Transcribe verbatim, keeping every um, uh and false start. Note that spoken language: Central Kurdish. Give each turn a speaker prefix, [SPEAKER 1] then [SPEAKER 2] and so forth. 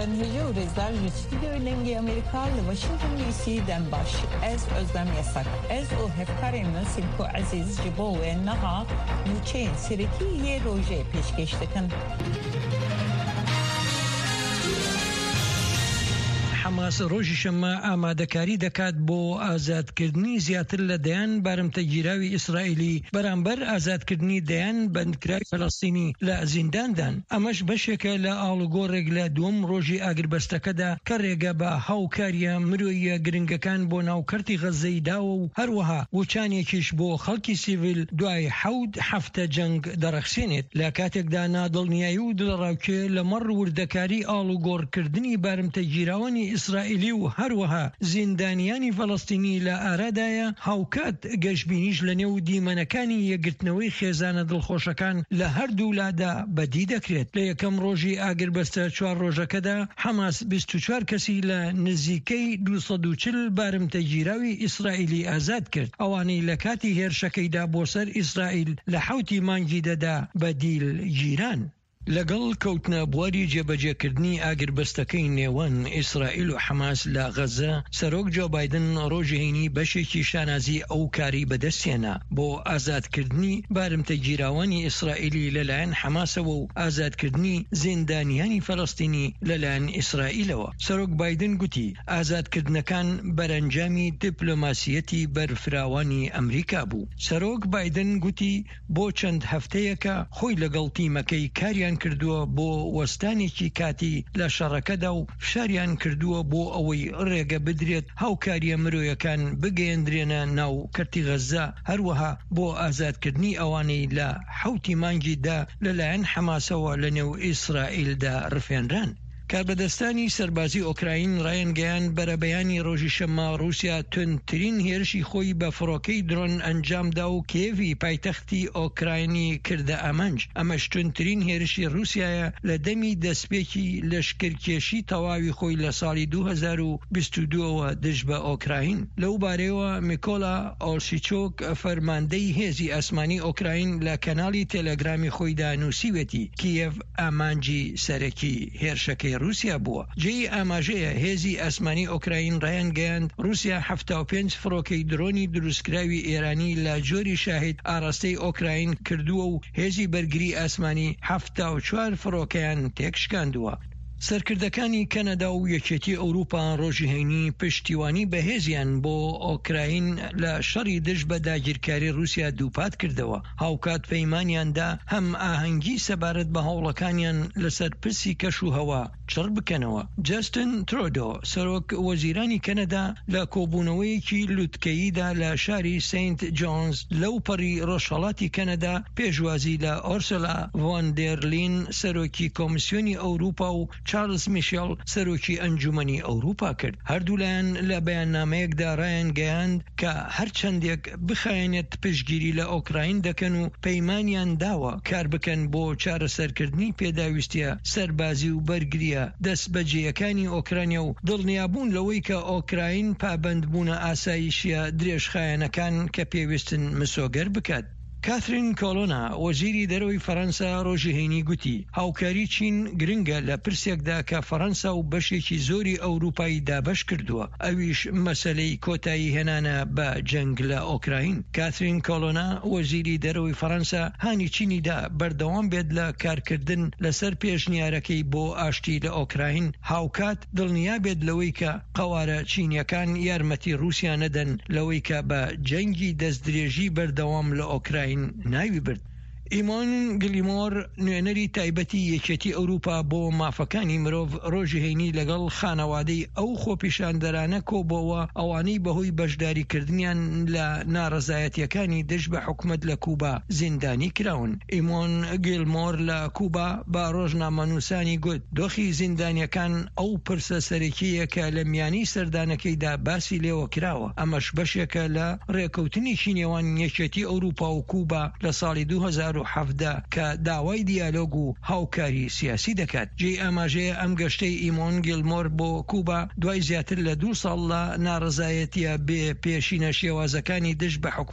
[SPEAKER 1] Hece Urezler stüdyo Lengi Amerikalı Washington D C'den baş ez özlem yasak ez o hevkarımı silko aziz jibo ve naha nuçeyn sireki ye roje peşkeştekin.
[SPEAKER 2] حماس ڕۆژی شەممە ئامادەکاری دەکات بۆ ئازادکردنی زیاتر لە دەیان بارمتەگیراوی ئیسرائیلی بەرامبەر ئازادکردنی دەیان بەندکراوی فەڵەستینی لە زینداندان. ئەمەش بەشێکە لە ئاڵوگۆڕێک لە دووەم ڕۆژی ئاگربەستەکەدا کە ڕێگە بە هاوکاریە مرۆیە گرنگەکان بۆ ناوکەرتی غەزەی داوە و هەروەها وچانێکیش بۆ خەڵکی سیڤیل دوای حەوت هەفتە جەنگ دەڕەخسێنێت لە کاتێکدا نادڵنیایی و دڵڕاوکێ لەمەڕ وردەکاری ئاڵوگۆڕکردنی بارمتەگیراوانی ئیسرائیلی و هەروەها زیندانیانی فەڵەستینی لە ئارادایە هاوکات گەشتبینیش لە نێو دیمەنەکانی یەکگرتنەوەی خێزانە دڵخۆشەکان لە هەردوو لادا بەدی دەکرێت. لە یەکەم ڕۆژی ئاگربەستە چوار ڕۆژەکەدا حەماس بیست و چوار کەسی لە نزیکەی دووسەد و چل بارمتەگیراوی ئیسرائیلی ئازاد کرد، ئەوانەی لە کاتی هێرشەکەیدا بۆ سەر ئیسرائیل لە حەوتی مانگی دەدا بە دیل گیران. لەگەڵ کەوتنە بواری جێبەجێکردنی ئاگربەستەکەی نێوان ئیسرائیل و حەماس لە غەزە، سەرۆک جۆ بایدن ڕۆژی هەینی بەشێکی شانازی ئەو کاری بەدەستێنا بۆ ئازادکردنی بارمتەگیراوانی ئیسرائیلی لەلایەن حەماسەوە و ئازادکردنی زیندانیانی فەڵەستینی لەلایەن ئیسرائیلەوە. سەرۆک بایدن گوتی ئازادکردنەکان بەرەنجامی دیپلۆماسیەتی بەرفراوانی ئەمریکا بوو. سەرۆک بایدن گوتی بۆ چەند هەفتەیەکە خۆی لەگەڵ تیمەکەی کاریان کردووە بۆ وەستانێکی کاتی لە شەڕەکەدا و فشاریان کردووە بۆ ئەوەی ڕێگە بدرێت هاوکاریە مرۆیەکان بگەیەندرێنە ناو کەرتی غەزە، هەروەها بۆ ئازادکردنی ئەوانەی لە حەوتی مانگیدا لەلایەن حەماسەوە لە نێو ئیسرائیلدا ڕفێنران. کاربەدەستانی سەربازی ئۆکراین ڕایەنگەیان بەرەبەیانی ڕۆژی شەممە رووسیا تونترین هێرشی خۆی بە فڕۆکەی درۆن ئەنجامدا و کێڤی پایتەختی ئۆکراینی کردە ئامانج. ئەمەش تونترین هێرشی رووسایە لە دەمی دەستپێکی لەشکرکێشی تەواوی خۆی لە ساڵی دوو هەزار و بیست و دووەوە دژ بە ئۆکراین. لەو بارەیەوە میکۆلا ئۆرشیچۆک فەرماندەی هێزی ئاسمانی ئۆکراین لە کەناڵی تێلەگرامی خۆیدا نووسیوێتی کیێڤ ئامانجی سەرەکی هێرشەکەی رووسیا بووە. جێی ئاماژەیە هێزی ئاسمانی ئۆکراین ڕایەنگەیاند رووسیا هەفتە و پێنج فڕۆکەی درۆنی دروستکراوی ئێرانی لە جۆری شاهید ئاڕاستەی ئۆکراین کردووە و هێزی بەرگری ئاسمانی هەفتە و چوار فڕۆکەیان تێکشکاندووە. سەرکردەکانی کەنەدا و یەکێتی ئەوروپا ڕۆژی هەینی پشتیوانی بەهێزیان بۆ ئۆکراین لە شەڕی دژ بە داگیرکاری رووسیا دووپات کردەوە. هاوکات پەیمانیاندا هەم ئاهەنگی سەبارەت بە هەوڵەکانیان لەسەر پرسی کەش و هەوا چڕ بکەنەوە. جەستن ترۆدۆ سەرۆک وەزیرانی کەنەدا لە کۆبوونەوەیەکی لووتکەییدا لە شاری سەینت جۆنز لەو پەڕی ڕۆژهەڵاتی کەنەدا پێشوازی لە ئۆرسولا ڤۆن دێر لین سەرۆکی کۆمیسیۆنی ئەوروپا و چارلز میشێل سەرۆکی ئەنجومەنی ئەوروپا کرد. هەردوولایەن لە بەیاننامەیەکدا ڕایەنگەیاند کە هەرچەندێک بخایەنێت پشتگیری لە ئۆکراین دەکەن و پەیمانیان داوە کار بکەن بۆ چارەسەرکردنی پێداویستیە سەربازی و بەرگریە دەست بەجێیەکانی ئۆکرانیا و دڵنیابوون لەوەی کە ئۆکراین پابەندبوونە ئاسایشیە درێژخایەنەکان کە پێویستن مسۆگەر بکات. کاترین کۆلۆنا وەزیری دەرەوەی فەڕەنسا ڕۆژی هەینی گوتی هاوکاری چین گرنگە لە پرسێکدا کە فەڕەنسا و بەشێکی زۆری ئەوروپایی دابەش کردووە، ئەویش مەسەلەی کۆتایی هێنانە بە جەنگ لە ئۆکراین. کاترین کۆلۆنا وەزیری دەرەوەی فەڕەنسا هانی چینیدا بەردەوام بێت لە کارکردن لەسەر پێشنیارەکەی بۆ ئاشتی لە ئۆکراین، هاوکات دڵنیا بێت لەوەی کە قەوارە چینیەکان یارمەتی رووسیا نەدەن لەوەی کە بە جەنگی دەستدرێژی بەردەوام لە ئۆکراین ناوی برد. ئیمان گلیمۆر نوێنەری تایبەتی یەکێتی ئەوروپا بۆ مافەکانی مرۆڤ ڕۆژی هەینی لەگەڵ خانەوادەی ئەو خۆپیشاندەرانە کۆبەوە ئەوانەی بەهۆی بەشداریکردنیان لە ناڕەزایەتیەکانی دژ بە حکومەت لە کوبا زیندانی کراون. ئیمان گلیمۆر لە کوبا با ڕۆژنامەنووسانی گوت دۆخی زیندانیەکان ئەو پرسە سەرەکیەکە لە میانی سەردانەکەیدا باسی لێوە کراوە. ئەمەش بەشێکە لە ڕێکەوتنیشی نێوان یەکێتی ئەوروپا و کوبا لە ساڵی دوو هەزار و حەڤدە کە داوای دیالۆگ و هاوکاری سیاسی دەکات. جێی ئاماژەیە ئەم گەشتەی ئیمان گلیمۆر بۆ کوبا دوای زیاتر لە دوو ساڵ لە ناڕەزایەتیە بێ پێشینە شێوازەکانی دژ بە حکومەت